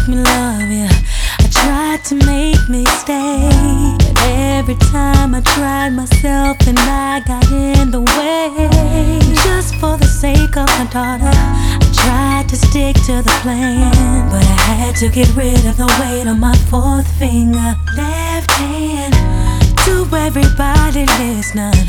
me love you. I tried to make me stay, but every time I tried myself and I got in the way. Just for the sake of my daughter, I tried to stick to the plan, but I had to get rid of the weight on my fourth finger. Left hand to everybody listening,